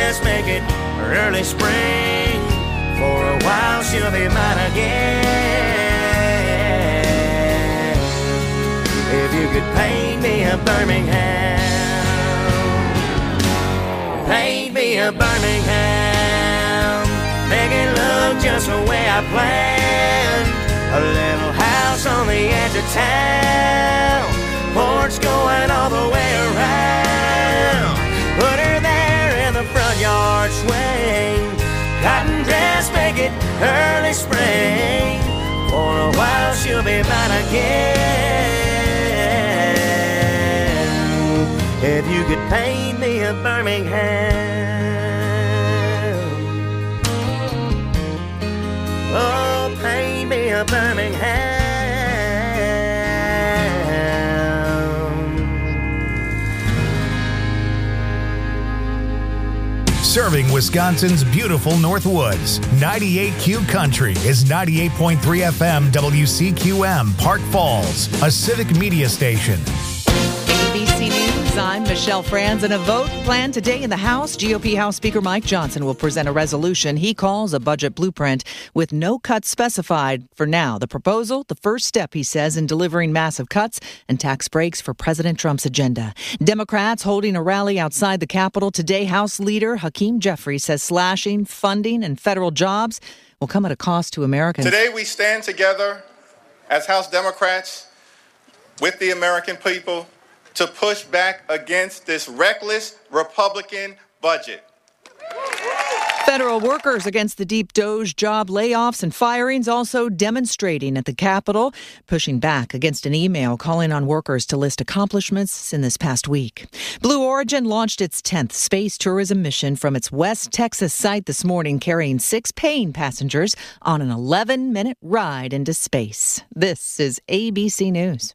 dress, make it early spring. For a while she'll be mine again. If you could paint me a Birmingham, paint me a Birmingham, make it look just the way I planned. A little house on the edge of town, porch going all the way around. Put her there in the front yard swing, cotton dress, make it early spring. For a while she'll be mine again. If you could paint me a Birmingham, oh, paint me a Birmingham. Serving Wisconsin's beautiful Northwoods, 98Q Country is 98.3 FM WCQM, Park Falls, a civic media station. ABC News, I'm Michelle Franz. And a vote planned today in the House. GOP House Speaker Mike Johnson will present a resolution he calls a budget blueprint with no cuts specified for now. The proposal, the first step, he says, in delivering massive cuts and tax breaks for President Trump's agenda. Democrats holding a rally outside the Capitol today. House Leader Hakeem Jeffries says slashing funding and federal jobs will come at a cost to Americans. Today we stand together as House Democrats with the American people to push back against this reckless Republican budget. Federal workers against the deep DOGE job layoffs and firings, also demonstrating at the Capitol, pushing back against an email calling on workers to list accomplishments in this past week. Blue Origin launched its 10th space tourism mission from its West Texas site this morning, carrying 6 paying passengers on an 11-minute ride into space. This is ABC News.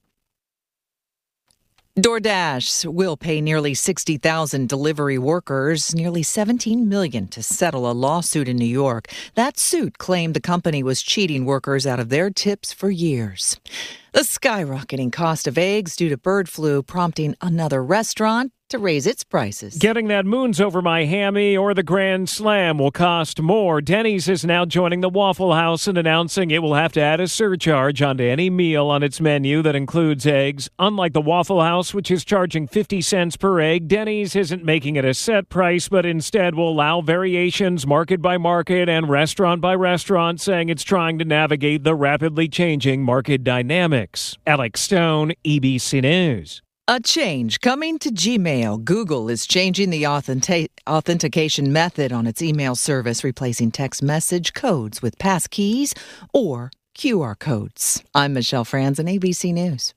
DoorDash will pay nearly 60,000 delivery workers nearly $17 million to settle a lawsuit in New York. That suit claimed the company was cheating workers out of their tips for years. The skyrocketing cost of eggs due to bird flu prompting another restaurant to raise its prices. Getting that Moons Over My Hammy or the Grand Slam will cost more. Denny's is now joining the Waffle House and announcing it will have to add a surcharge onto any meal on its menu that includes eggs. Unlike the Waffle House, which is charging 50 cents per egg, Denny's isn't making it a set price, but instead will allow variations market by market and restaurant by restaurant, saying it's trying to navigate the rapidly changing market dynamics. Alex Stone, ABC News. A change coming to Gmail. Google is changing the authentication method on its email service, replacing text message codes with passkeys or QR codes. I'm Michelle Franz on ABC News.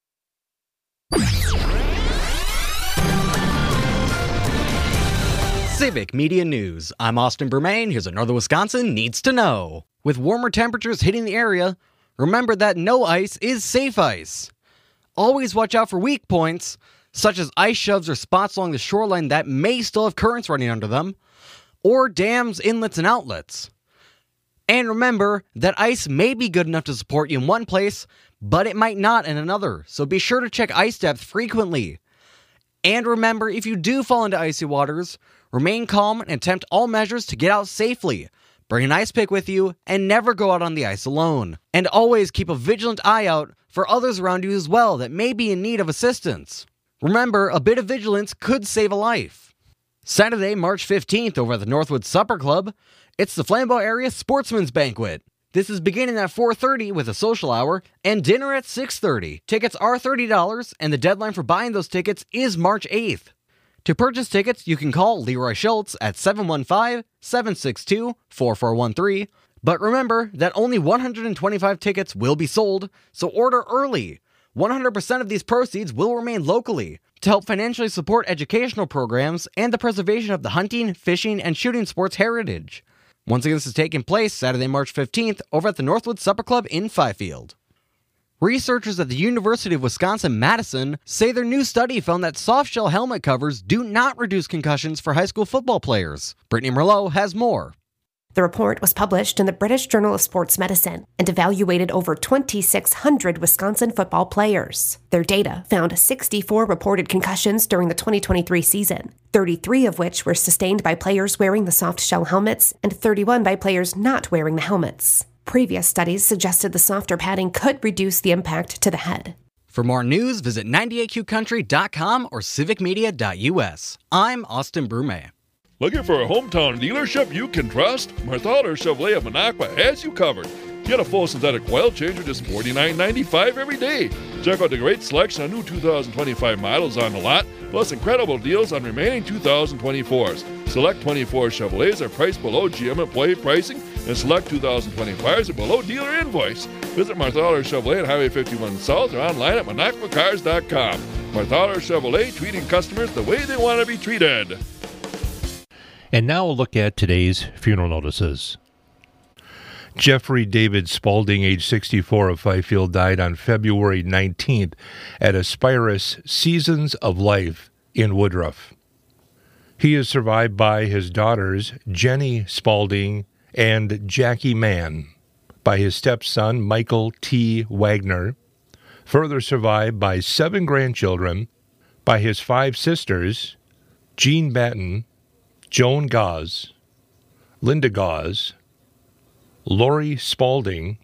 Civic Media News. I'm Austin Bermain. Here's what Northern Wisconsin needs to know. With warmer temperatures hitting the area, remember that no ice is safe ice. Always watch out for weak points, such as ice shoves or spots along the shoreline that may still have currents running under them, or dams, inlets, and outlets. And remember that ice may be good enough to support you in one place, but it might not in another, so be sure to check ice depth frequently. And remember, if you do fall into icy waters, remain calm and attempt all measures to get out safely. Bring an ice pick with you, and never go out on the ice alone. And always keep a vigilant eye out for others around you as well that may be in need of assistance. Remember, a bit of vigilance could save a life. Saturday, March 15th, over at the Northwood Supper Club, it's the Flambeau Area Sportsman's Banquet. This is beginning at 4:30 with a social hour and dinner at 6:30. Tickets are $30, and the deadline for buying those tickets is March 8th. To purchase tickets, you can call Leroy Schultz at 715-762-4413. But remember that only 125 tickets will be sold, so order early. 100% of these proceeds will remain locally to help financially support educational programs and the preservation of the hunting, fishing, and shooting sports heritage. Once again, this is taking place Saturday, March 15th over at the Northwood Supper Club in Fifield. Researchers at the University of Wisconsin-Madison say their new study found that softshell helmet covers do not reduce concussions for high school football players. Brittany Merlot has more. The report was published in the British Journal of Sports Medicine and evaluated over 2,600 Wisconsin football players. Their data found 64 reported concussions during the 2023 season, 33 of which were sustained by players wearing the soft shell helmets and 31 by players not wearing the helmets. Previous studies suggested the softer padding could reduce the impact to the head. For more news, visit 98qcountry.com or civicmedia.us. I'm Austin Brumet. Looking for a hometown dealership you can trust? Marthaler Chevrolet of Minocqua has you covered. Get a full synthetic oil change for just $49.95 every day. Check out the great selection of new 2025 models on the lot, plus incredible deals on remaining 2024s. Select 24 Chevrolets are priced below GM employee pricing, and select 2025s are below dealer invoice. Visit Marthaler Chevrolet on Highway 51 South or online at MinocquaCars.com. Marthaler Chevrolet, treating customers the way they want to be treated. And now we'll look at today's funeral notices. Jeffrey David Spaulding, age 64, of Fifield, died on February 19th at Aspirus Seasons of Life in Woodruff. He is survived by his daughters, Jenny Spaulding and Jackie Mann, by his stepson, Michael T. Wagner, further survived by 7 grandchildren, by his 5 sisters, Jean Batten, Joan Gause, Linda Gause, Lori Spaulding,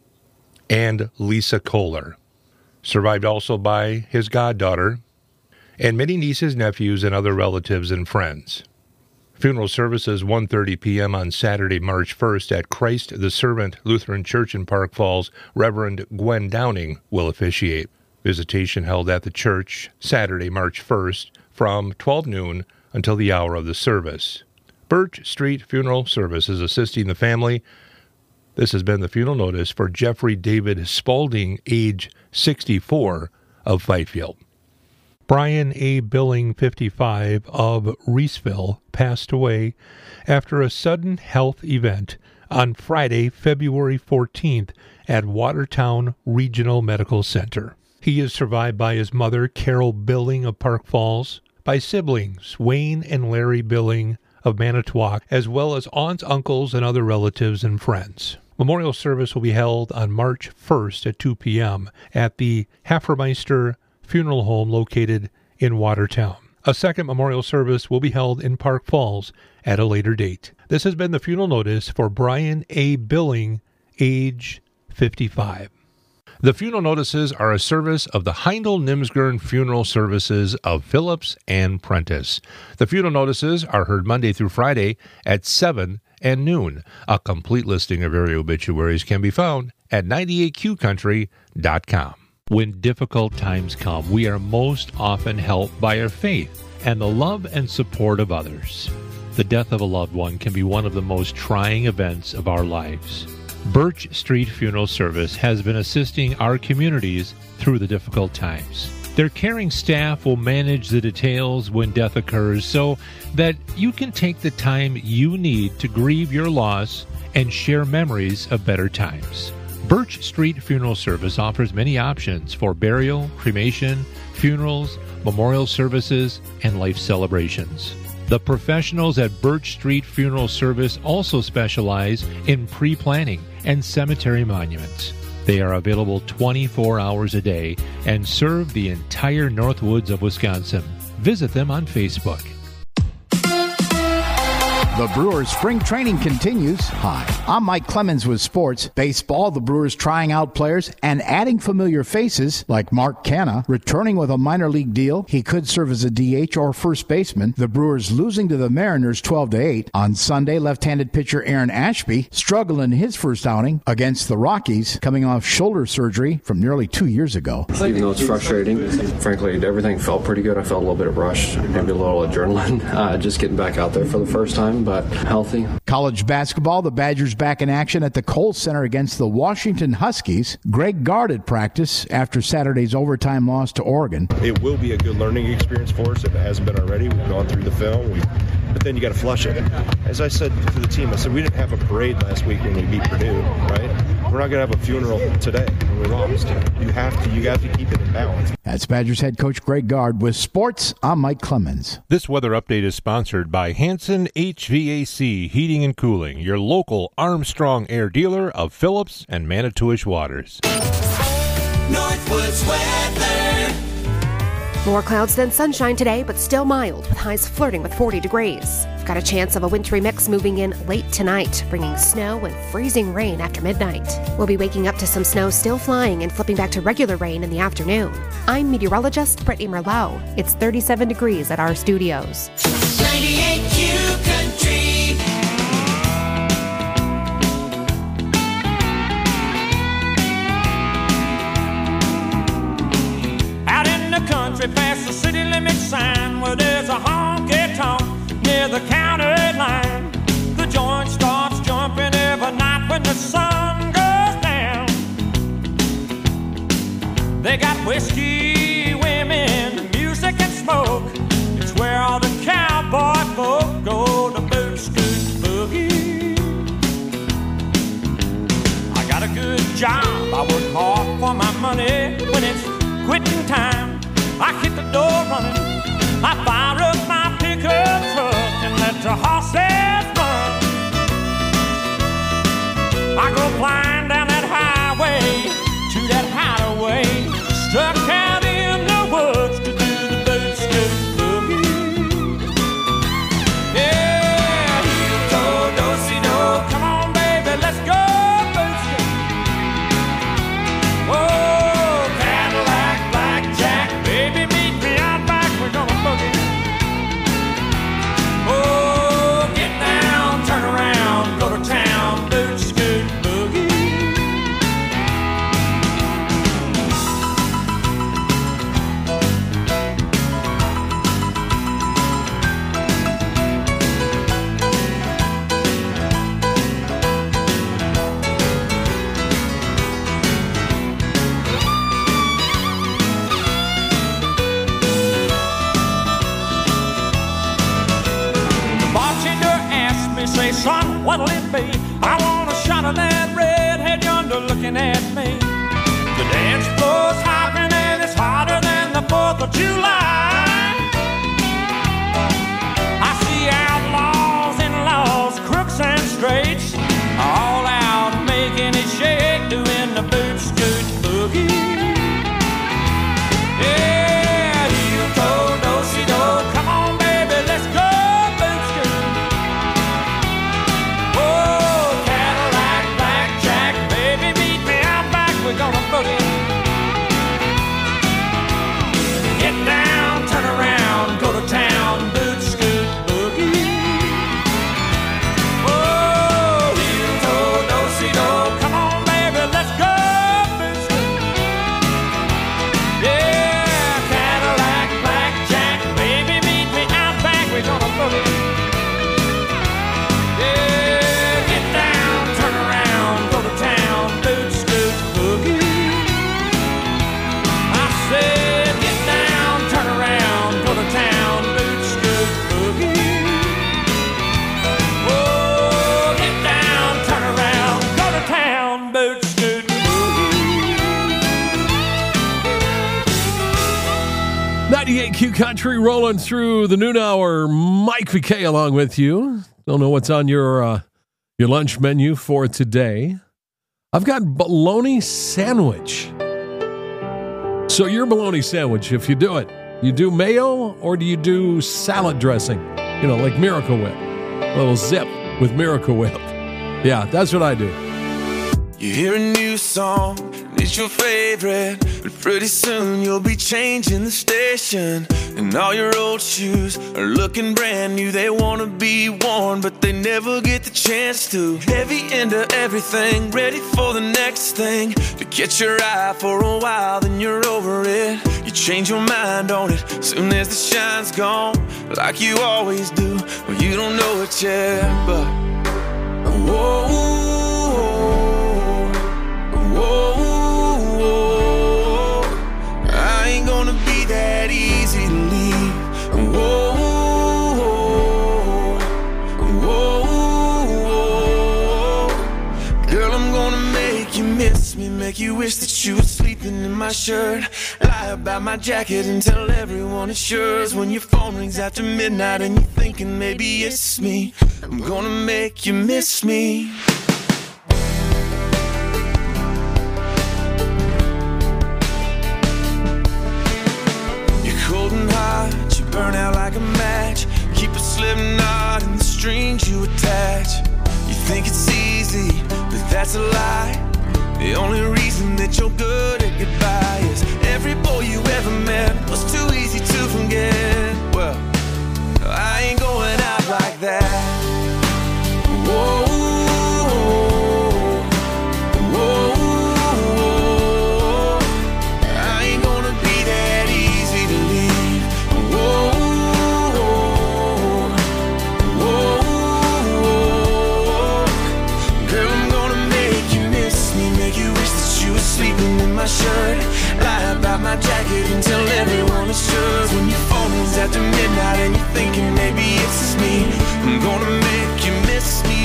and Lisa Kohler. Survived also by his goddaughter, and many nieces, nephews, and other relatives and friends. Funeral services 1:30 p.m. on Saturday, March 1st at Christ the Servant Lutheran Church in Park Falls. Reverend Gwen Downing will officiate. Visitation held at the church Saturday, March 1st from 12 noon until the hour of the service. Birch Street Funeral Services assisting the family. This has been the funeral notice for Jeffrey David Spaulding, age 64, of Fifield. Brian A. Billing, 55, of Reeseville, passed away after a sudden health event on Friday, February 14th at Watertown Regional Medical Center. He is survived by his mother, Carol Billing of Park Falls, by siblings Wayne and Larry Billing of Manitowoc, as well as aunts, uncles, and other relatives and friends. Memorial service will be held on March 1st at 2 p.m. at the Haffermeister Funeral Home located in Watertown. A second memorial service will be held in Park Falls at a later date. This has been the funeral notice for Brian A. Billing, age 55. The funeral notices are a service of the Heindel-Nimsgern Funeral Services of Phillips and Prentice. The funeral notices are heard Monday through Friday at 7 and noon. A complete listing of area obituaries can be found at 98qcountry.com. When difficult times come, we are most often helped by our faith and the love and support of others. The death of a loved one can be one of the most trying events of our lives. Birch Street Funeral Service has been assisting our communities through the difficult times. Their caring staff will manage the details when death occurs so that you can take the time you need to grieve your loss and share memories of better times. Birch Street Funeral Service offers many options for burial, cremation, funerals, memorial services, and life celebrations. The professionals at Birch Street Funeral Service also specialize in pre-planning and cemetery monuments. They are available 24 hours a day and serve the entire Northwoods of Wisconsin. Visit them on Facebook. The Brewers spring training continues. Hi, I'm Mike Clemens with Sports. Baseball, the Brewers trying out players and adding familiar faces like Mark Canha, returning with a minor league deal. He could serve as a DH or first baseman. The Brewers losing to the Mariners 12-8. On Sunday, left-handed pitcher Aaron Ashby struggled in his first outing against the Rockies, coming off shoulder surgery from nearly 2 years ago. Even though it's frustrating, frankly, everything felt pretty good. I felt a little bit of rush, maybe a little adrenaline, just getting back out there for the first time, but healthy. College basketball, the Badgers back in action at the Kohl Center against the Washington Huskies. Greg Gard at practice after Saturday's overtime loss to Oregon. It will be a good learning experience for us if it hasn't been already. We've gone through the film, but then you got to flush it. As I said to the team, I said we didn't have a parade last week when we beat Purdue, right? we're not going to have a funeral today when we lost. You have to keep it in balance. That's Badgers head coach Greg Gard. With sports, I'm Mike Clemens. This weather update is sponsored by Hanson HVAC Heating and Cooling, your local Armstrong Air dealer of Phillips and Manitowish Waters. Northwoods weather. More clouds than sunshine today, but still mild, with highs flirting with 40 degrees. We've got a chance of a wintry mix moving in late tonight, bringing snow and freezing rain after midnight. We'll be waking up to some snow still flying and flipping back to regular rain in the afternoon. I'm meteorologist Brittany Merlot. It's 37 degrees at our studios. 98Q Country. Country past the city limit sign where there's a honky-tonk near the county line. The joint starts jumping every night when the sun goes down. They got whiskey, women, music and smoke. It's where all the cowboy folk go to boot, scoot, boogie. I got a good job, I work hard for my money. When it's quitting time, I hit the door running, I fire up my pickup truck and let the horses run. I go flying down that highway to that hideaway, stuck out in the woods to do the boot scoot boogie. Yeah, heel toe, do-si-do, come on baby, let's go boot scoot. Whoa. Say, son, what'll it be? I want a shot of that redhead yonder looking at me. The dance floor's hopping and it's hotter than the 4th of July. I see outlaws and laws, crooks and straights, all out making it shake, doing the boot scoot boogie. Yeah, heel toe, do-si-do, come on baby, let's go. We're gonna boogie. Get down, turn around, go to town, boot scoot boogie. Oh, heel toe, do-si-do, come on baby, let's go boot scoot. Yeah, Cadillac, blackjack, baby, meet me out back, we're gonna boogie. Yeah, get down, turn around, go to town, boot scoot. Q Country rolling through the noon hour. Mike VK along with you. Don't know what's on your lunch menu for today. I've got bologna sandwich. So your bologna sandwich, if you do it, you do mayo or do you do salad dressing? You know, like Miracle Whip. A little zip with Miracle Whip. Yeah, that's what I do. You hear a new song, and it's your favorite, but pretty soon you'll be changing the station. And all your old shoes are looking brand new. They wanna be worn, but they never get the chance to. Heavy into everything, ready for the next thing. To catch your eye for a while, then you're over it. You change your mind on it, soon as the shine's gone, like you always do. Well, you don't know it yet, but whoa. Whoa, I ain't gonna be that easy to leave. Whoa, whoa, girl, I'm gonna make you make you wish that you were sleeping in my shirt. Lie about my jacket and tell everyone it's yours. When your phone rings after midnight and you're thinking maybe it's me, I'm gonna make you miss me. Cold and hot, you burn out like a match. Keep a slip knot in the strings you attach. You think it's easy, but that's a lie. The only reason that you're good at goodbye is every boy you ever met was too easy to forget. Well, I ain't going out like that. Whoa, whoa, whoa. I ain't gonna be that easy to leave. Whoa, whoa, whoa. Girl, I'm gonna make you miss me, make you wish that you were sleeping in my shirt. Lie about my jacket and tell everyone it's yours. When your phone rings after midnight and you're thinking maybe it's just me, I'm gonna make you miss me.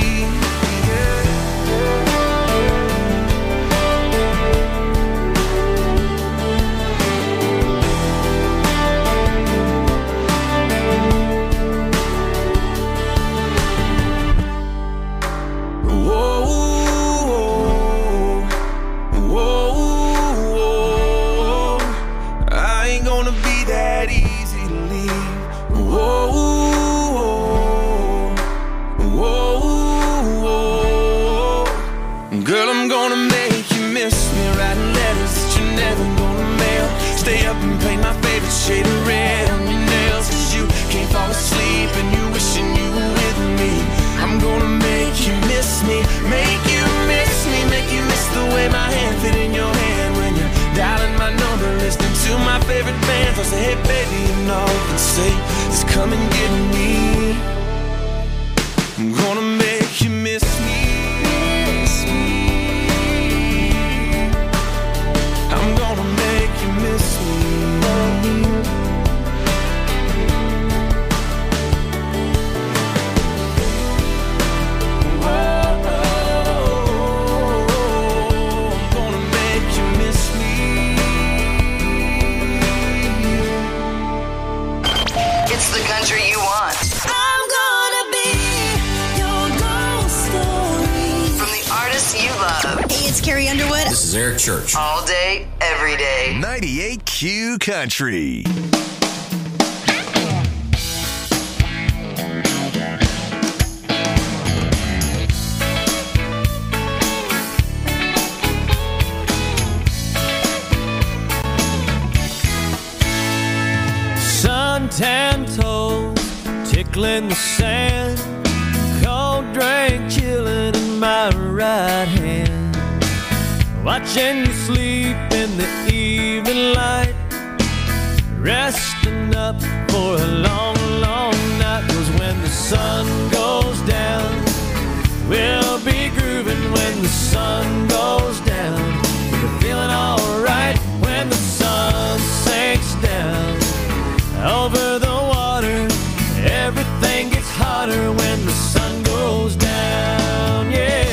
Girl, I'm gonna make you miss me, writing letters that you're never gonna mail. Stay up and paint my favorite shade of red on your nails, 'cause you can't fall asleep and you're wishing you were with me. I'm gonna make you miss me, make you miss me, make you miss the way my hand fit in your hand when you're dialing my number, listening to my favorite bands. I'll say, hey baby, you know, and say, just come and get me. I'm gonna make you miss me. I'm gonna make you miss me. I'm gonna make you miss me. It's the country you want. I'm gonna be your ghost story. From the artists you love. Hey, it's Carrie Underwood. This is Eric Church. All day, every day. 98Q Country. Suntan toes tickling the sand, cold drink chilling in my right hand, watching you sleep in the evening light, resting up for a long, long night. 'Cause when the sun goes down, we'll be grooving. When the sun goes down, we're feeling alright. When the sun sinks down over the water, everything gets hotter when the sun goes down, yeah.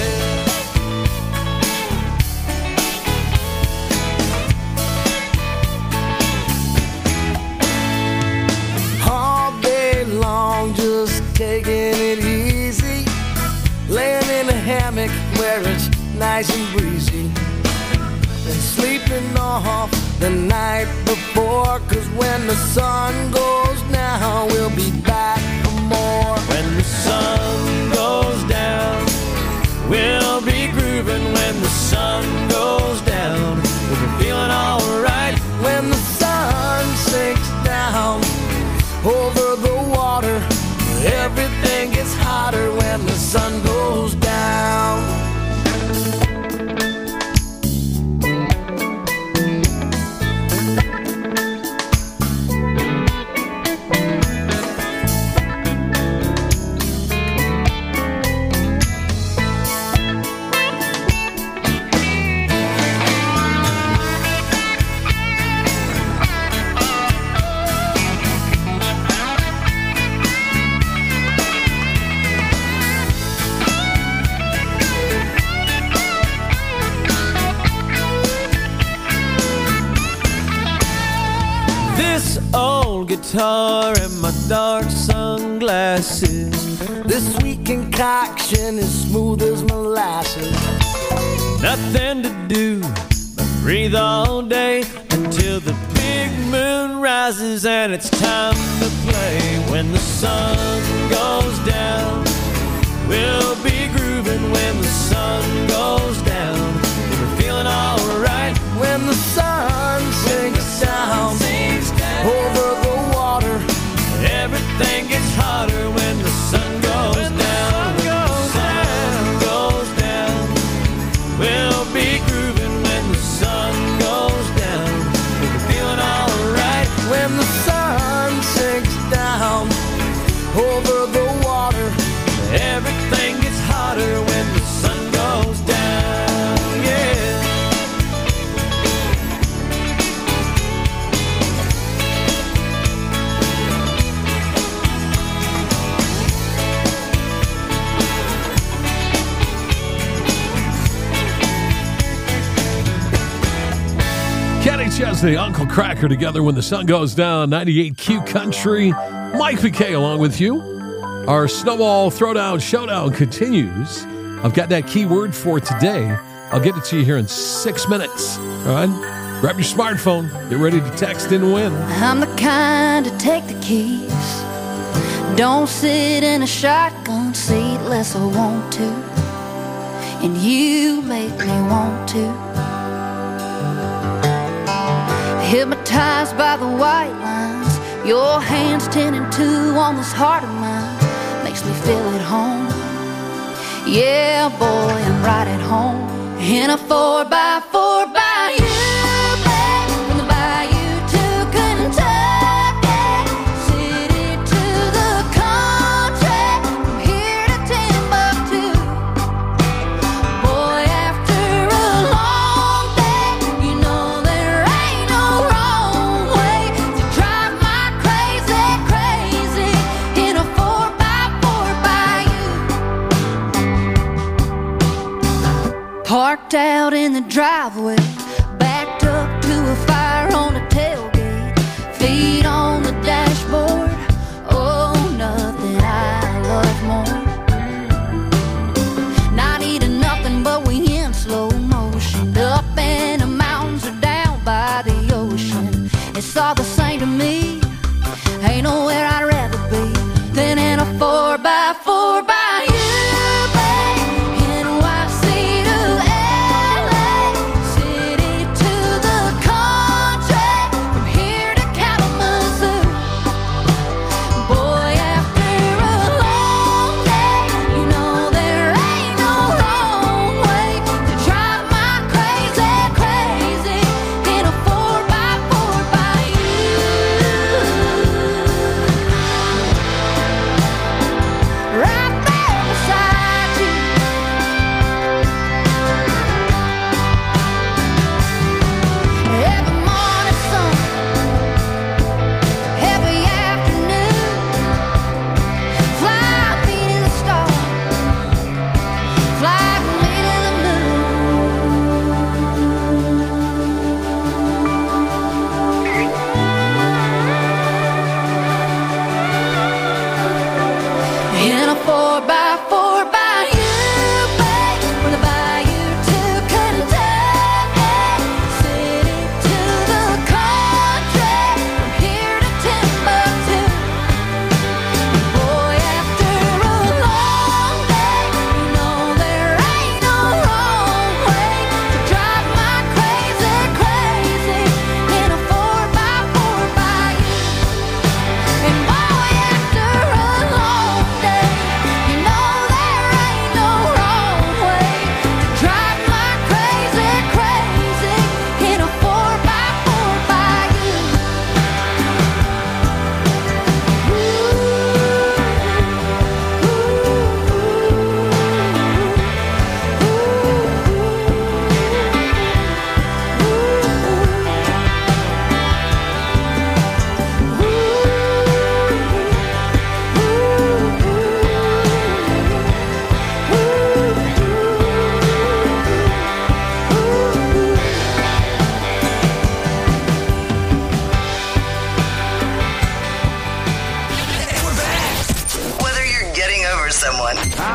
All day long, just taking it easy, laying in a hammock where it's nice and breezy, and sleeping off the night before. 'Cause when the sun goes down, we'll be back for more. When the sun goes down, we'll be grooving. When the sun goes down, we'll be feeling alright. When the sun sinks down over the water, everything gets hotter when the sun goes down. This old guitar and my dark sunglasses. This sweet concoction is smooth as molasses. Nothing to do but breathe all day until the big moon rises and it's time to play. When the sun goes down, we'll be grooving when the sun goes down. We're feeling alright when the sun sinks down over the water. Everything gets hotter when the sun goes down. When the sun goes down, we'll be grooving when the sun goes down. We're feeling alright when the sun sinks down over the water. Everything gets hotter when the sun goes down, yeah. Kenny Chesney, Uncle Cracker together when the sun goes down. 98Q Country. Mike PK along with you. Our Snowball Throwdown Showdown continues. I've got that keyword for today. I'll get it to you here in 6 minutes. All right? Grab your smartphone. Get ready to text and win. I'm the kind to take the keys. Don't sit in a shotgun seat unless I want to. And you make me want to. Hypnotized by the white lines, your hands 10 and 2 on this heart of mine. Makes me feel at home. Yeah, boy, I'm right at home. In a 4x4 by you, babe. From the bayou to Kentucky, city to the country, from here to Timbuktu. Boy, after a long day, you know there ain't no wrong way to drive my crazy, crazy in a 4x4 by you. Parked out in the driveway, backed up to a fire on the tailgate, feet on the dashboard. Oh, nothing I love more. Not eating nothing, but we in slow motion. Up in the mountains or down by the ocean. It's all the same to me. Ain't nowhere I'd rather be than in a 4x4 by you.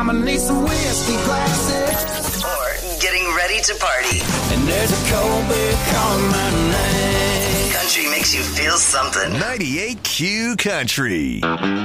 I'ma need some whiskey glasses. Or getting ready to party. And there's a cold beer calling my name. Country makes you feel something. 98Q Country.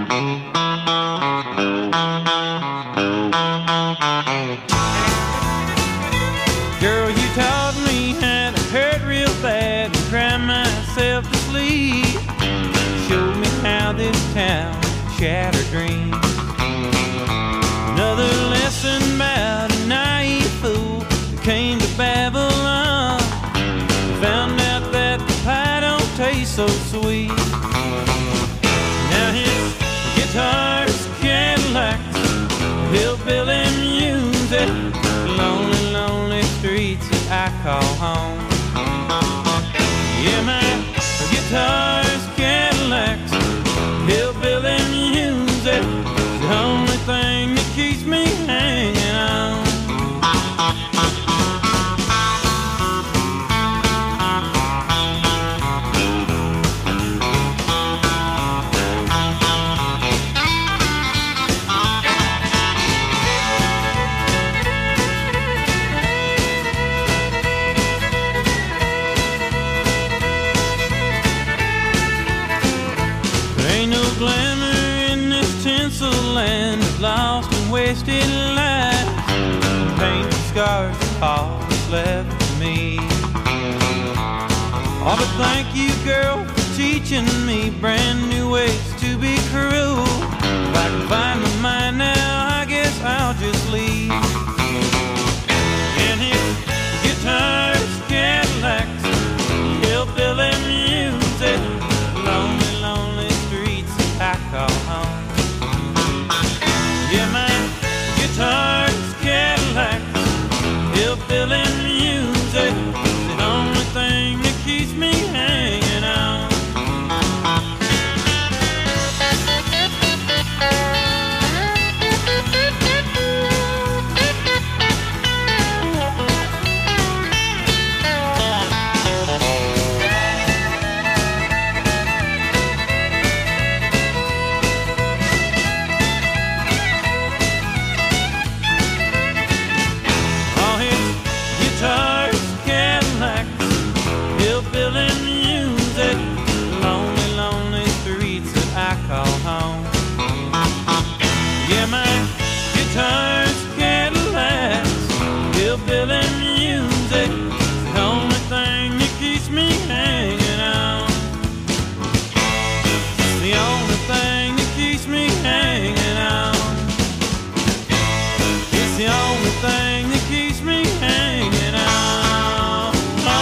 Girl, you taught me how to hurt real bad and cry myself to sleep. Showed me how this town shattered dreams. Another lesson about a naive fool that came to Babylon. Found out that the pie don't taste so sweet. Now his guitar's Cadillacs, hillbilly music, lonely, lonely streets that I call home. Yeah, my guitar's Cadillacs, hillbilly music, the only thing that keeps me hanging on. Ain't no glamour in this tinsel land of lost and wasted lives. Painted scars of all that's left of me. Oh, but thank you, girl, for teaching me brand new ways to be cruel. If I can find my mind now, I guess I'll just leave. And his guitars, Cadillacs, hillbilly music, lonely, lonely streets I call home. Yeah, my guitar's Cadillacs, hillbilly music, the only thing that keeps me hanging on. All his guitars, Cadillacs, hillbilly music, lonely, lonely streets that I call home. Yeah, my guitar's Cadillacs, hillbilly music, the only thing that keeps me hanging on. The only thing that keeps me hanging on. It's the only thing that keeps me hanging on.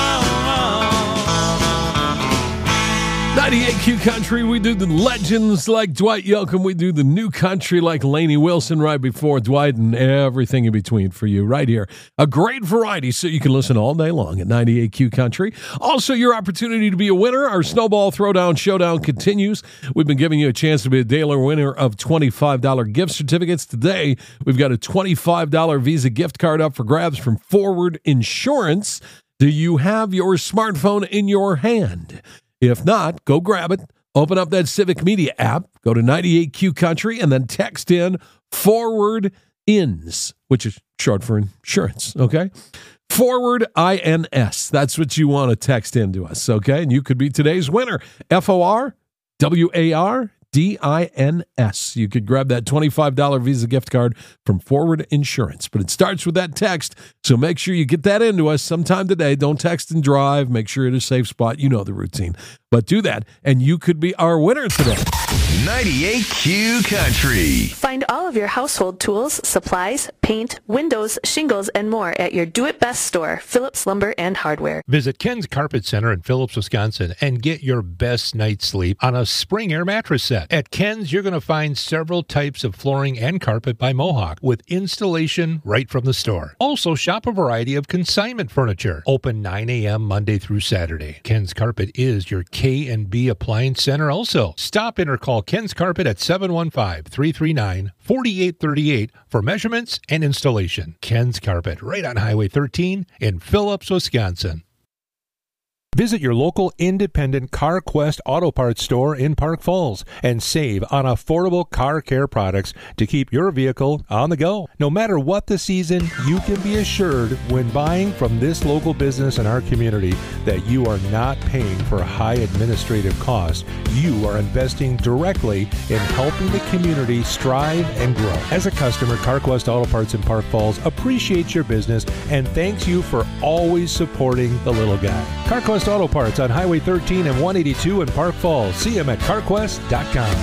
98Q Country, we do the legends like Dwight Yoakam. We do the new country like Lainey Wilson right before Dwight, and everything in between for you right here. A great variety so you can listen all day long at 98Q Country. Also, your opportunity to be a winner. Our Snowball Throwdown Showdown continues. We've been giving you a chance to be a daily winner of $25 gift certificates. Today, we've got a $25 Visa gift card up for grabs from Forward Insurance. Do you have your smartphone in your hand? If not, go grab it. Open up that Civic Media app, go to 98Q Country, and then text in Forward INS, which is short for insurance, okay? Forward INS. That's what you want to text in to us, okay? And you could be today's winner. FORWARDINS. You could grab that $25 Visa gift card from Forward Insurance. But it starts with that text, so make sure you get that into us sometime today. Don't text and drive. Make sure it's a safe spot. You know the routine. But do that, and you could be our winner today. 98Q Country. Find all of your household tools, supplies, paint, windows, shingles, and more at your do-it-best store, Phillips Lumber and Hardware. Visit Ken's Carpet Center in Phillips, Wisconsin, and get your best night's sleep on a Spring Air mattress set. At Ken's, you're going to find several types of flooring and carpet by Mohawk with installation right from the store. Also, shop a variety of consignment furniture. Open 9 a.m. Monday through Saturday. Ken's Carpet is your K&B Appliance Center also. Stop in or call Ken's Carpet at 715-339-4838 for measurements and installation. Ken's Carpet, right on Highway 13 in Phillips, Wisconsin. Visit your local independent CarQuest Auto Parts store in Park Falls and save on affordable car care products to keep your vehicle on the go. No matter what the season, you can be assured when buying from this local business in our community that you are not paying for high administrative costs. You are investing directly in helping the community strive and grow. As a customer, CarQuest Auto Parts in Park Falls appreciates your business and thanks you for always supporting the little guy. CarQuest Auto Parts on Highway 13 and 182 in Park Falls. See them at CarQuest.com.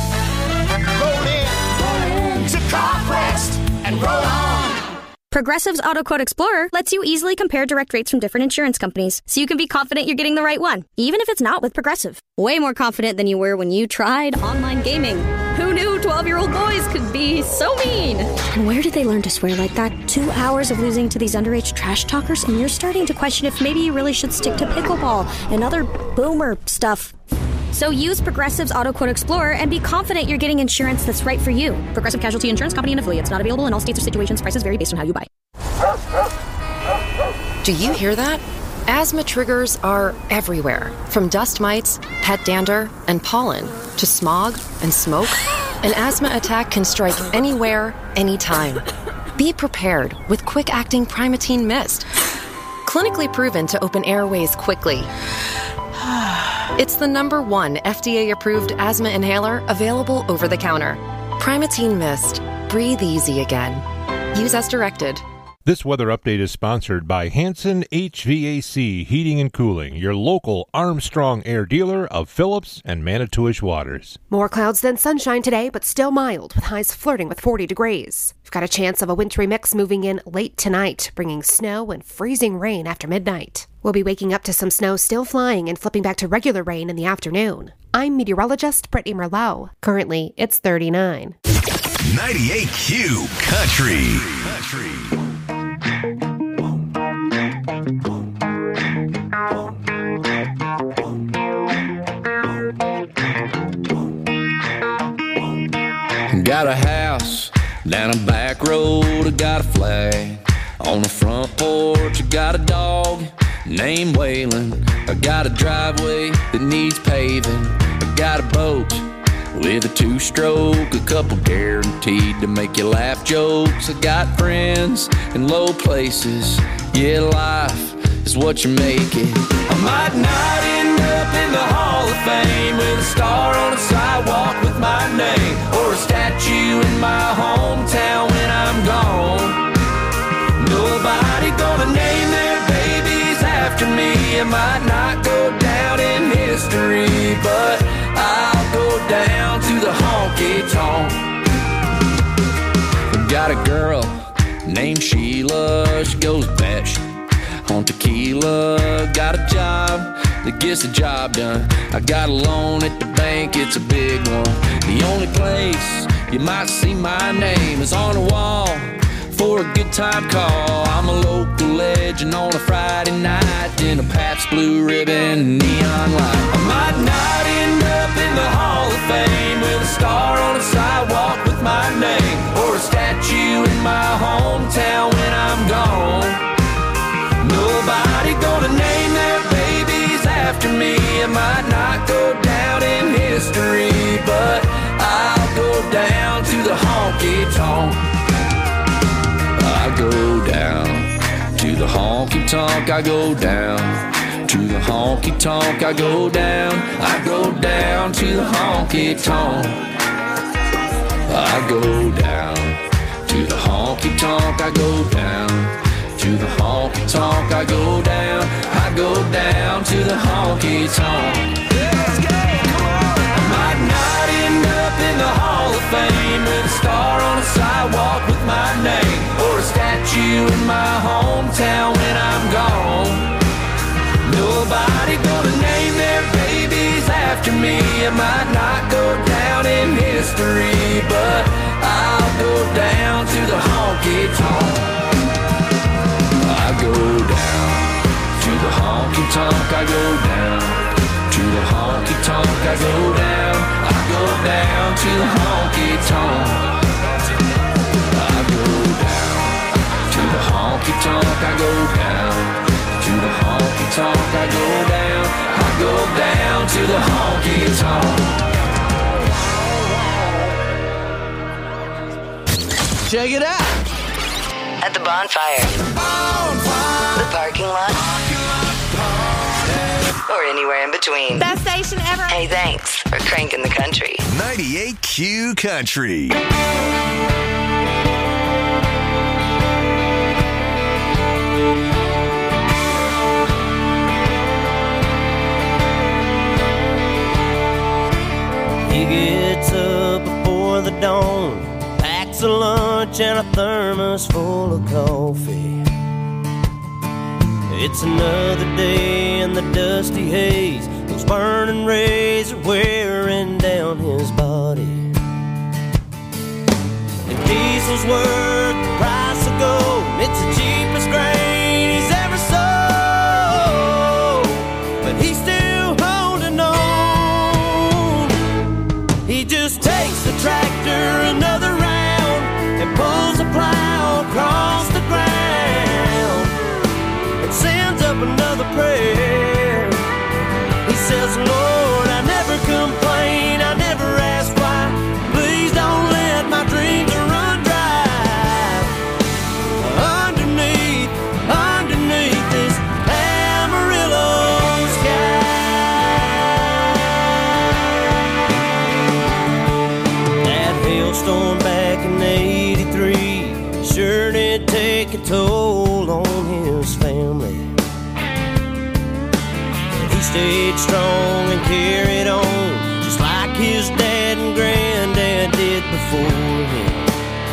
Roll in to CarQuest and roll on. Progressive's Auto Quote Explorer lets you easily compare direct rates from different insurance companies, so you can be confident you're getting the right one, even if it's not with Progressive. Way more confident than you were when you tried online gaming. Who knew 12-year-old boys could be so mean? And where did they learn to swear like that? 2 hours of losing to these underage trash talkers, and you're starting to question if maybe you really should stick to pickleball and other boomer stuff. So use Progressive's Auto Quote Explorer and be confident you're getting insurance that's right for you. Progressive Casualty Insurance Company and affiliates. Not available in all states or situations. Prices vary based on how you buy. Do you hear that? Asthma triggers are everywhere. From dust mites, pet dander, and pollen, to smog and smoke. An asthma attack can strike anywhere, anytime. Be prepared with quick-acting Primatene Mist. Clinically proven to open airways quickly. It's the #1 FDA-approved asthma inhaler available over the counter. Primatene Mist. Breathe easy again. Use as directed. This weather update is sponsored by Hanson HVAC Heating and Cooling, your local Armstrong Air dealer of Phillips and Manitowish waters. More clouds than sunshine today, but still mild, with highs flirting with 40 degrees. We've got a chance of a wintry mix moving in late tonight, bringing snow and freezing rain after midnight. We'll be waking up to some snow still flying and flipping back to regular rain in the afternoon. I'm meteorologist Brittany Merlot. Currently, it's 39. 98Q Country. Got a house down a back road, I got a flag on the front porch. I got a dog named Waylon. I got a driveway that needs paving. I got a boat with a 2-stroke, a couple guaranteed to make you laugh jokes. I got friends in low places. Yeah, life is what you make it. I might not end up in the Hall of Fame with a star on a sidewalk with my name, or a statue in my hometown when I'm gone. Nobody gonna name their babies after me. I might not go down in history, but I'll go down to the honky-tonk. Got a girl named Sheila, she goes batshit on tequila. Got a job that gets the job done. I got a loan at the bank, it's a big one. The only place you might see my name is on the wall for a good time call. I'm a local legend on a Friday night in a Pabst Blue Ribbon neon light. I might not end up in the Hall of Fame with a star on a sidewalk with my name, or a statue in my hometown when I'm gone. Nobody gonna name their babies after me. I might not go down in history, but I'll go down to the honky-tonk. I go down to the honky-tonk. I go down to the honky-tonk. I go down. I go down to the honky-tonk. I go down to the honky-tonk. I go down to the honky-tonk. I go down. I go down to the honky-tonk. Let's go, come on. I might not end up in the Hall of Fame with a star on a sidewalk with my name, or a statue in my hometown when I'm gone. Nobody gonna name their babies after me. I might not go down in history, but I'll go down to the honky-tonk. I go down to the honky-tonk. I go down to the honky-tonk. I go down. I go down to the honky-tonk. I go down to the honky-tonk. I go down to the the honky tonk I go down to the honky tonk. Check it out. At the bonfire. The parking lot. Or anywhere in between. Best station ever. Hey, thanks for cranking the country. 98Q Country. He gets up before the dawn, packs a lunch and a thermos full of coffee. It's another day in the dusty haze. Those burning rays are wearing down his body. And diesel's worth the price of gold. It's the cheapest grain he's ever sold, but he's still holding on. He just takes the tractor another round and pulls a plow across the ground. Sends up another prayer. He says, Lord, I never complain, I never ask why. Please don't let my dreams run dry. Underneath this Amarillo sky. That hailstorm back in '83 sure did take a toll on his family. He stayed strong and carried on, just like his dad and granddad did before him.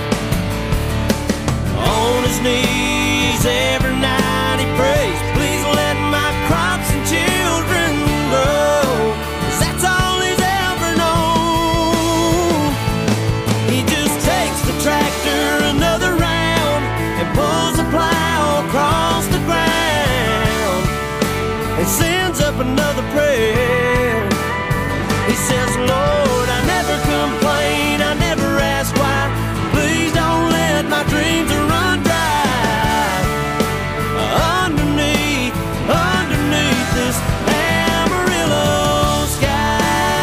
On his knees every night he prays, please let my crops and children grow, 'cause that's all he's ever known. He just takes the tractor another round and pulls a plow across the ground and sends up another prayer. He says, Lord, I never complain, I never ask why. Please don't let my dreams run dry. Underneath this Amarillo sky.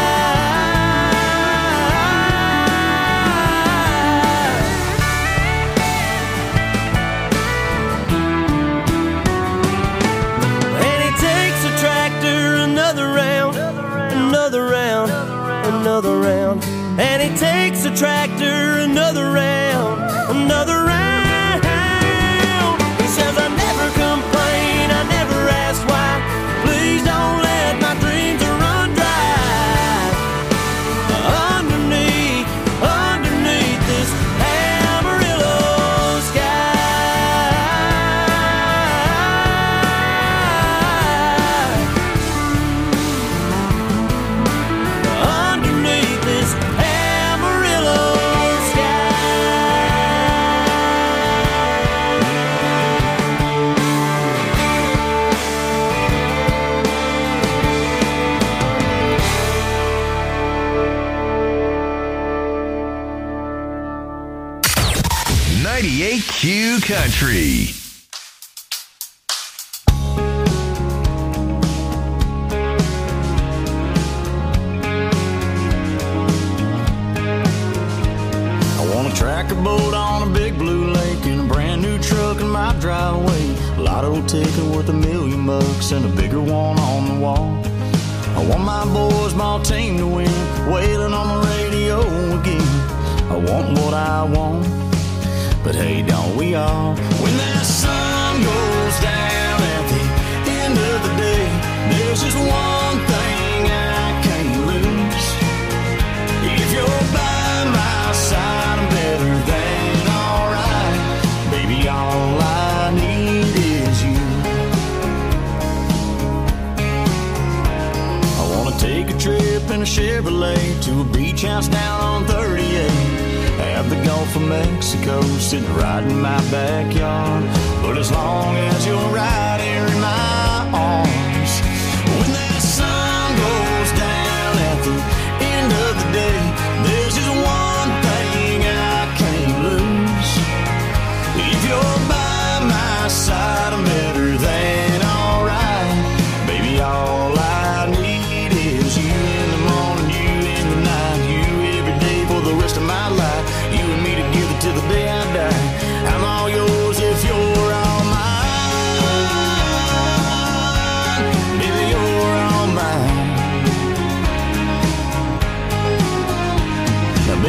And he takes the tractor another round, another round. And he takes the tractor another round. He says, I never complain, I never ask why. Please don't let my dreams run dry. Underneath this Amarillo sky. Underneath this Amarillo sky. 98Q Country. I want a tractor boat on a big blue lake and a brand new truck in my driveway. A lotto ticket worth $1 million and a bigger one on the wall. I want my boys' ball team to win, wailing on the radio again. I want what I want, but hey, don't we all? When that sun goes down at the end of the day, there's just one thing I can't lose. If you're by my side, I'm better than alright. Baby, all I need is you. I wanna take a trip in a Chevrolet to a beach house down on 38. Have the Gulf of Mexico sitting right in my backyard. But as long as you're right here in my arms, when that sun goes down at the end of the day, there's just one thing I can't lose. If you're by my side, I'm better than alright.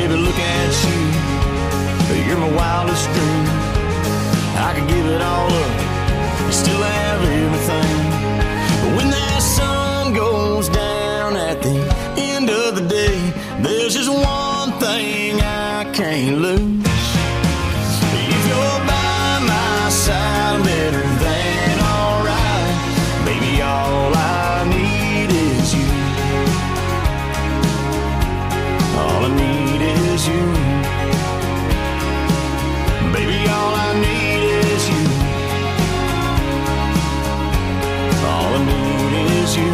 baby, look at you. You're my wildest dream. I could give it all up and still have everything. But when that sun goes down at the end of the day, there's just one thing I can't lose. If you're by my side, I'm better than alright. Baby, all I need is you. All I need is you. Baby, all I need is you. All I need is you.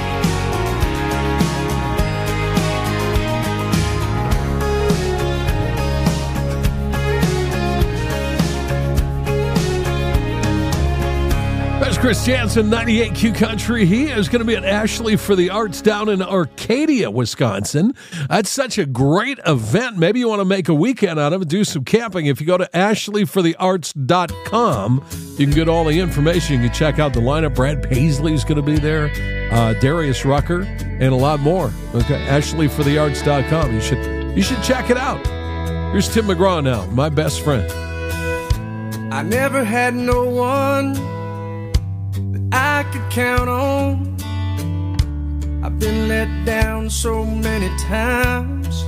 That's Chris Jansen, 98Q Country. He is going to be at Ashley for the Arts down in Arcadia, Wisconsin. That's such a great event. Maybe you want to make a weekend out of it, do some camping. If you go to ashleyforthearts.com, you can get all the information. You can check out the lineup. Brad Paisley is going to be there, Darius Rucker, and a lot more. Okay, ashleyforthearts.com. You should check it out. Here's Tim McGraw now, My Best Friend. I never had no one I could count on. I've been let down so many times.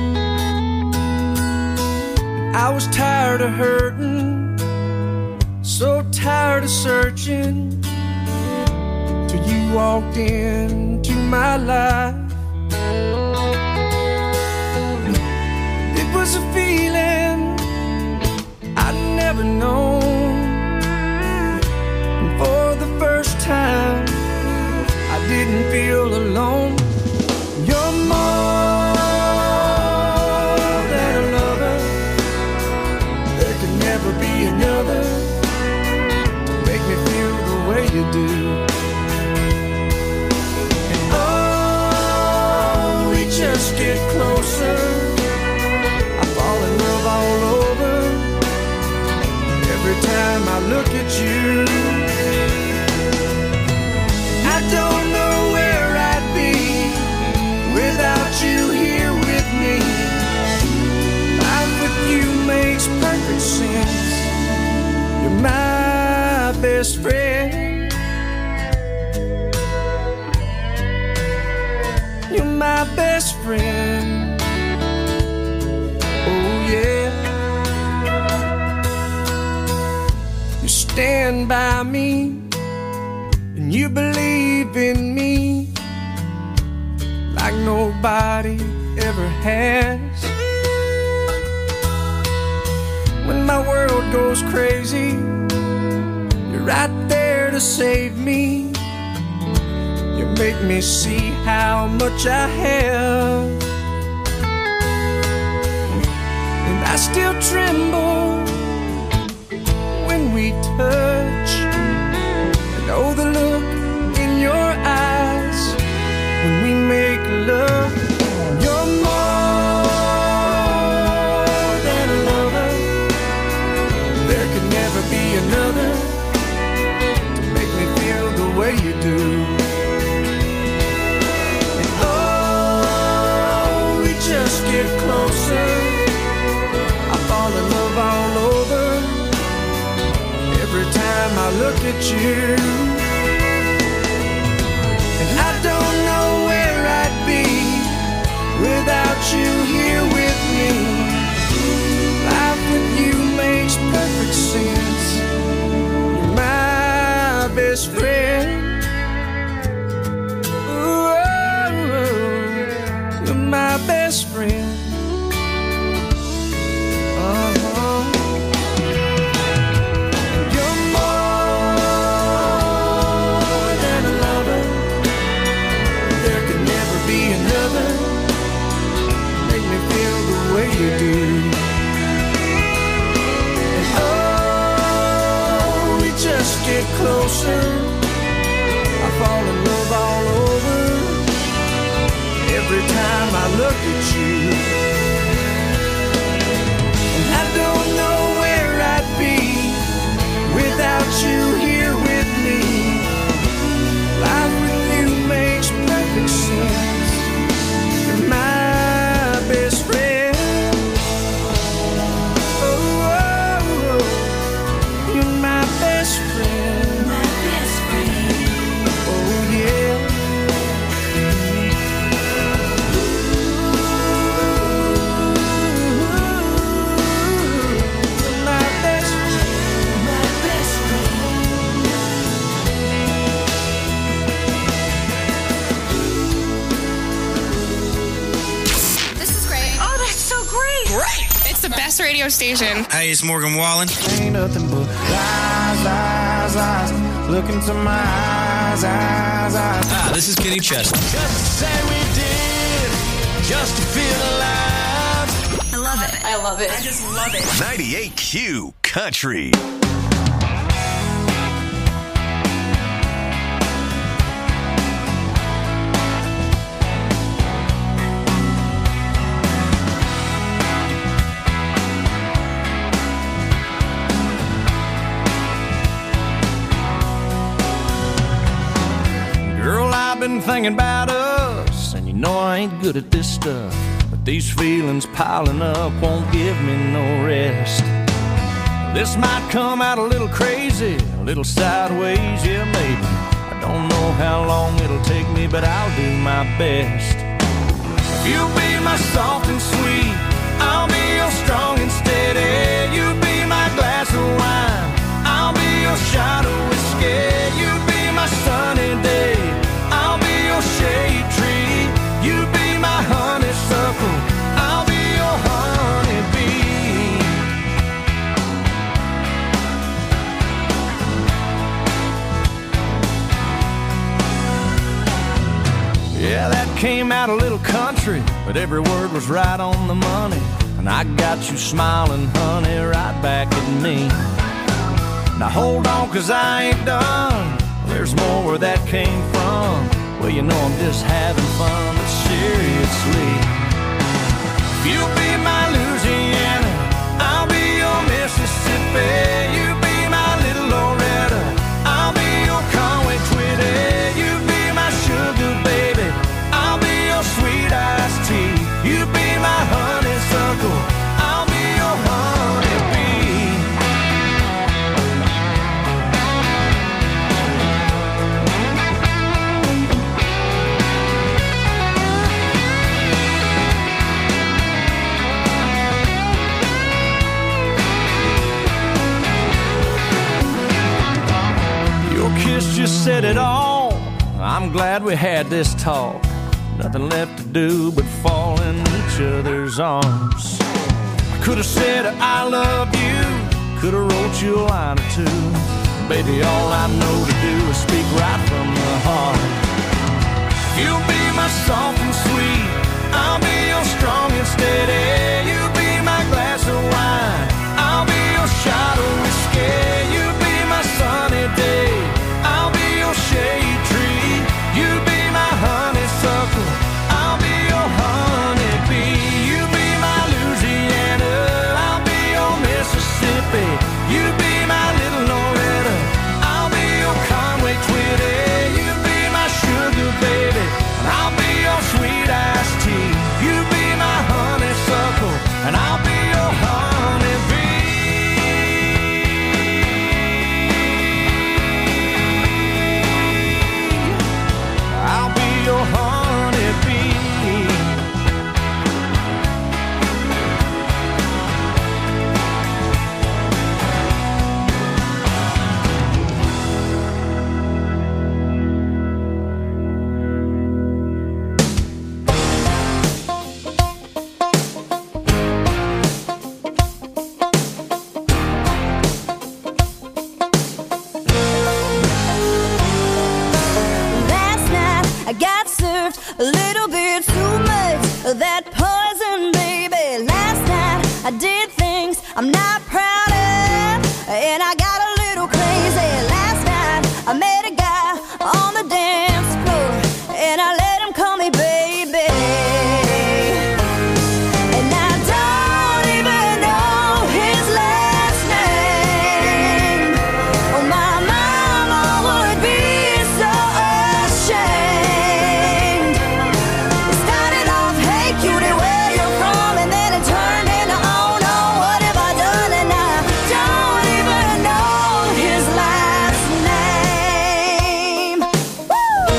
I was tired of hurting, so tired of searching, till you walked into my life. It was a feeling I'd never known. For the first time, I didn't feel alone. You're more than a lover. There could never be another. Make me feel the way you do. And oh, we just get closer. I fall in love all over. Every time I look at you, I don't know where I'd be without you here with me. Life with you makes perfect sense. You're my best friend. You're my best friend. Oh yeah. You stand by me and you believe in me like nobody ever has. When my world goes crazy, you're right there to save me. You make me see how much I have, and I still tremble when we touch. And oh, the look in your eyes when we make love. You're more than a lover. There could never be another to make me feel the way you do. And oh, we just get closer. I fall in love all over. Every time I look at you, and I don't know where I'd be without you here with me. Life with you makes perfect sense. You're my best friend. Ooh, you're my best friend. You do. And oh, we just get closer. I fall in love all over. Every time I look at you, and I don't know where I'd be without you here with me. Life with you makes perfect sense. You're my best friend. best radio station. Hey, it's Morgan Wallen. Ain't nothing but eyes, look into my eyes. Ah, this is Kenny Chesney. Just to say we did, just to feel alive. I love it. I love it. I just love it. 98Q Country. Girl, I've been thinking about us, and you know I ain't good at this stuff, but these feelings piling up won't give me no rest. This might come out a little crazy, a little sideways, yeah maybe. I don't know how long it'll take me, but I'll do my best. If you'll be my soft and sweet, I'll be your strong and steady. You be my glass of wine, I'll be your shot of whiskey. You be my sunny day, I'll be your shade tree. You be my honeysuckle, I'll be your honeybee. Yeah, that came out a little country, but every word was right on the money. And I got you smiling, honey, right back at me. Now hold on, 'cause I ain't done. There's more where that came from. Well, you know I'm just having fun, but seriously, you'll be my Louisiana, I'll be your Mississippi. You be my little Loretta, I'll be your Conway Twitty. You be my sugar baby, I'll be your sweet iced tea. You be my honeysuckle, I'll be your honeybee. Your kiss just said it all. I'm glad we had this talk. Nothing left to do but fall in each other's arms. I could have said I love you, could have wrote you a line or two. Baby, all I know to do is speak right from the heart. You'll be my soft and sweet, I'll be your strong and steady. You be my glass of wine, I'll be your shot of whiskey. You be my sunny day, I'll be your shade tree. You be my honeysuckle, I'll be your honeybee. You be my Louisiana, I'll be your Mississippi. You be my little Loretta, I'll be your Conway Twitty. You be my sugar baby, and I'll be your sweet iced tea. You be my honeysuckle, and I'll be your honeybee. I'll be your honeybee. Last night I got served a little bit too much of that poison, baby. Last night I did things I'm not proud of, and I got a little crazy. Last night I met a guy on the dance floor, and I let him call me baby. And I don't even know his last name. Oh, my mama would be so ashamed. It started off, hey cutie, where you from? And then it turned into, oh no, what have I done? And I don't even know his last name. Woo!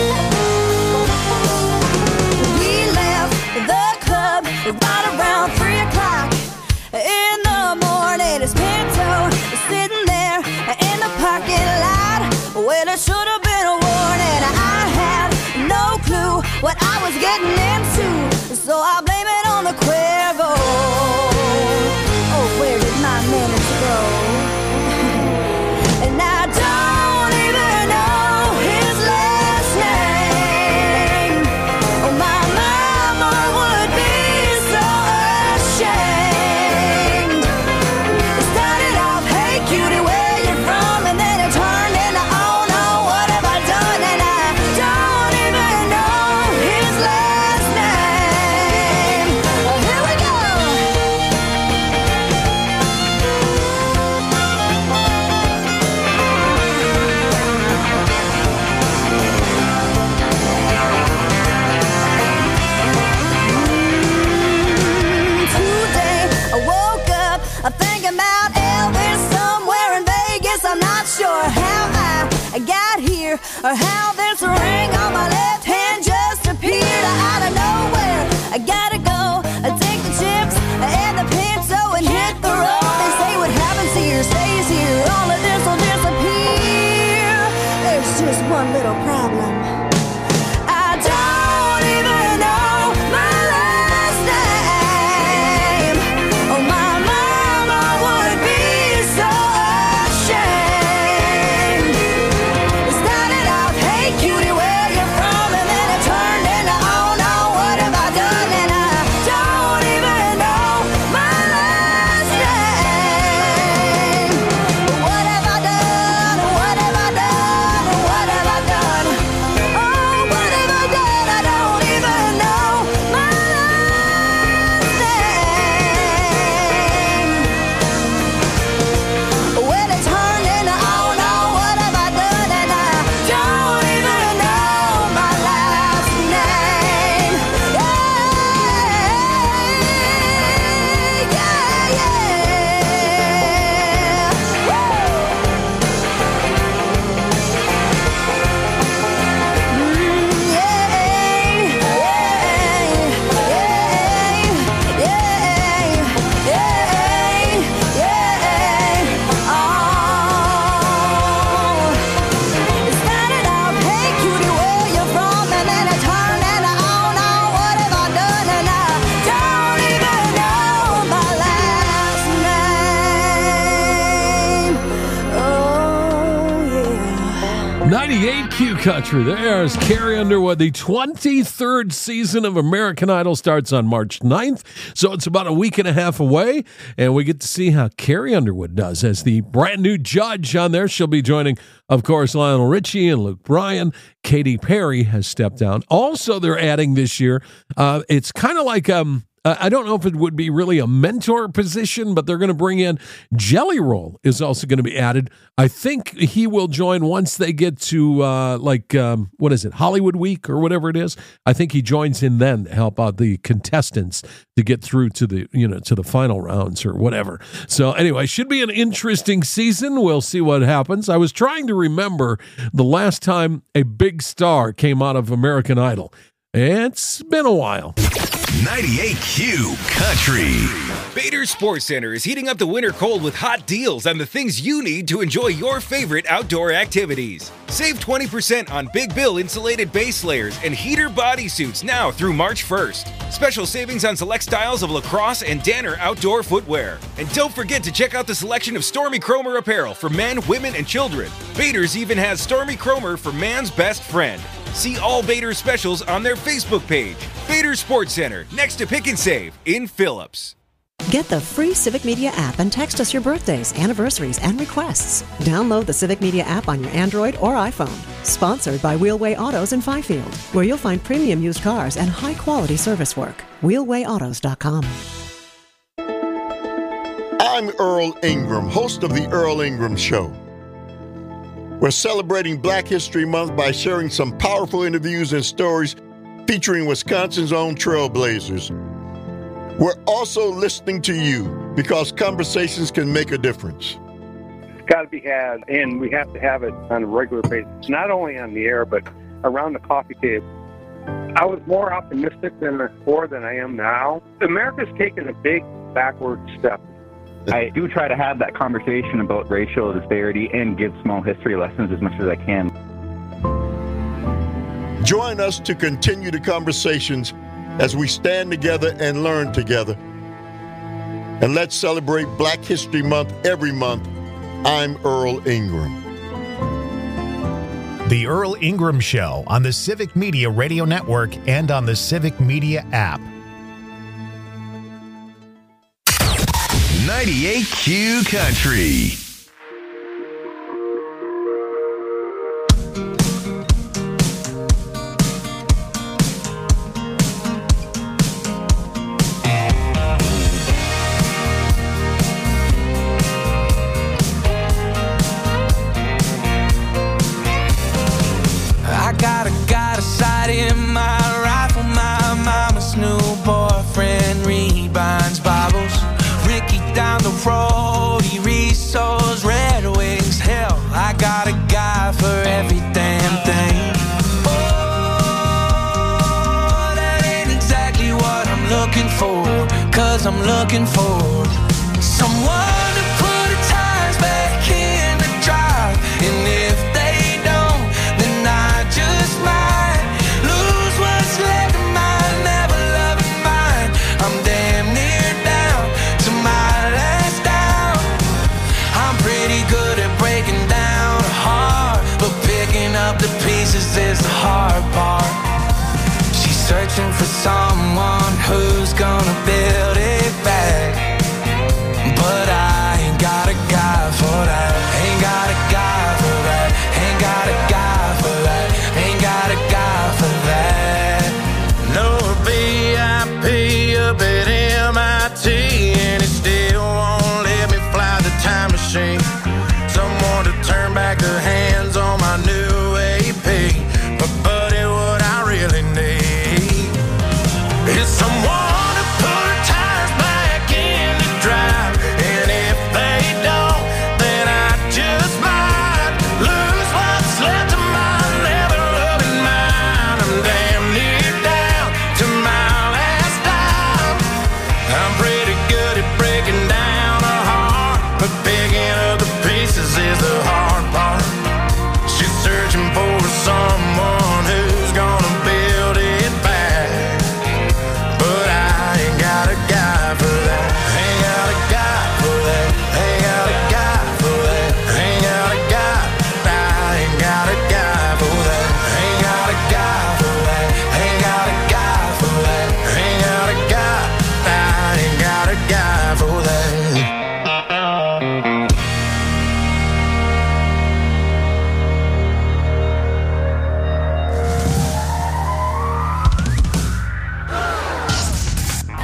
We left the club right around 3 o'clock in the morning. His Pinto is sitting there in the parking lot. Well, it should have been a warning. I had no clue what I was getting into, so I blame it on the Cuervo. 98 Q Country. There's Carrie Underwood. The 23rd season of American Idol starts on March 9th, so it's about a week and a half away, and we get to see how Carrie Underwood does as the brand new judge on there. She'll be joining, of course, Lionel Richie and Luke Bryan. Katy Perry has stepped down. Also, they're adding this year, it's kind of like... I don't know if it would be really a mentor position, but they're going to bring in Jelly Roll is also going to be added. I think he will join once they get to what is it, Hollywood Week or whatever it is. I think he joins in then to help out the contestants to get through to the to the final rounds or whatever. So anyway, should be an interesting season. We'll see what happens. I was trying to remember the last time a big star came out of American Idol. It's been a while. 98Q Country. Bader Sports Center is heating up the winter cold with hot deals on the things you need to enjoy your favorite outdoor activities. Save 20% on Big Bill insulated base layers and heater bodysuits now through March 1st. Special savings on select styles of lacrosse and Danner outdoor footwear. And don't forget to check out the selection of Stormy Cromer apparel for men, women, and children. Bader's even has Stormy Cromer for man's best friend. See all Bader specials on their Facebook page. Bader Sports Center, next to Pick and Save in Phillips. Get the free Civic Media app and text us your birthdays, anniversaries, and requests. Download the Civic Media app on your Android or iPhone. Sponsored by Wheelway Autos in Fifield, where you'll find premium used cars and high-quality service work. WheelwayAutos.com. I'm Earl Ingram, host of The Earl Ingram Show. We're celebrating Black History Month by sharing some powerful interviews and stories featuring Wisconsin's own trailblazers. We're also listening to you because conversations can make a difference. It's got to be had, and we have to have it on a regular basis, not only on the air, but around the coffee table. I was more optimistic before than I am now. America's taken a big backward step. I do try to have that conversation about racial disparity and give small history lessons as much as I can. Join us to continue the conversations as we stand together and learn together. And let's celebrate Black History Month every month. I'm Earl Ingram. The Earl Ingram Show on the Civic Media Radio Network and on the Civic Media app. 98Q Country. I got a sight in my rifle. My mama's new boyfriend rebinds Bibles. Ricky down the road, he resows Red Wings. Hell, I got a guy for every damn thing. Oh, that ain't exactly what I'm looking for, 'cause I'm looking for someone to put the tires back in the drive. And if they don't, then I just might lose what's left of my never-loving mind. I'm damn near down to my last down. I'm pretty good at breaking down a heart, but picking up the pieces is the hard part. She's searching for someone who's gonna build it back, but I ain't got a guy for that. Ain't got a guy for that. Ain't got a guy for that. Ain't got a guy for that. No BIP up at MIT, and it still won't let me fly the time machine. Someone to turn back the hands on my new AP. But buddy, what I really need is someone to put tires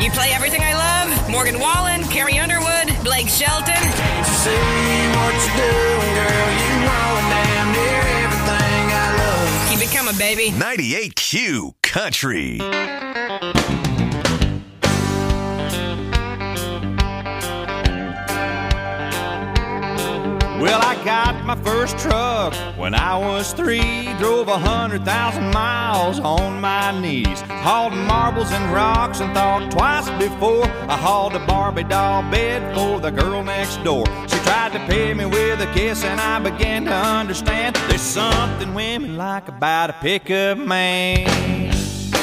You play everything I love. Morgan Wallen, Carrie Underwood, Blake Shelton. Can't you see what you're doing, girl? You know damn near everything I love. Keep it coming, baby. 98Q Country. Well, I got my first truck when I was 3. Drove 100,000 miles on my knees. Hauled marbles and rocks and thought twice before I hauled a Barbie doll bed for the girl next door. She tried to pay me with a kiss and I began to understand there's something women like about a pickup man.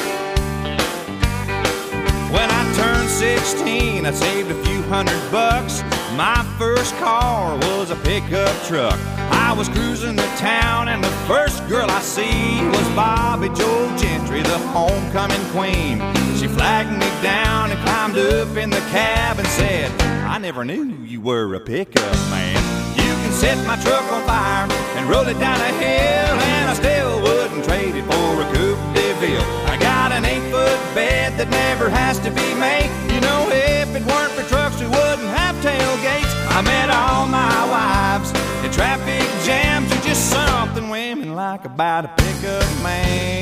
When I turned 16, I saved a few $100. My first car was a pickup truck. I was cruising to town and the first girl I see was Bobby Joe Gentry, the homecoming queen. She flagged me down and climbed up in the cab and said, I never knew you were a pickup man. You can set my truck on fire and roll it down a hill, and I still wouldn't trade it for a Coupe de Ville. I got an 8-foot bed that never has to be made. You know, if it weren't for trucks, we wouldn't have tailgates. I met all my wives in traffic jams. You're just something women like about a pickup man.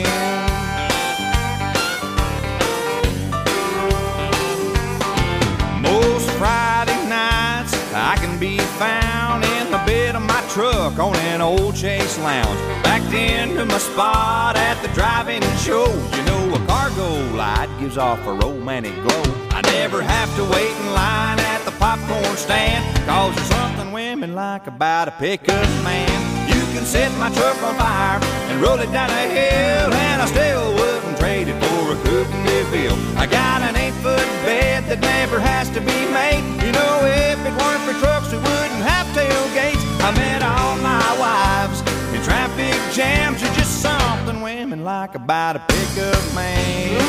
Most Friday nights I can be found in the bed of my truck on an old Chase Lounge, backed into my spot at the drive-in show. You know, a cargo light gives off a romantic glow. I never have to wait in line at the popcorn stand, 'cause there's something women like about a pickup man. You can set my truck on fire and roll it down a hill, and I still wouldn't trade it for a Coupe de Ville. I got an 8-foot bed that never has to be made. You know, if it weren't for trucks, we wouldn't have tailgates. I met all my wives in traffic jams. You're just something women like about a pickup man.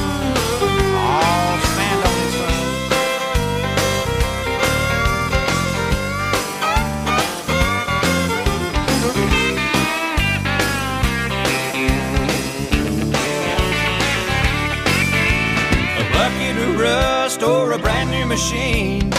Oh, stand on this side. A bucket of rust or a brand new machine,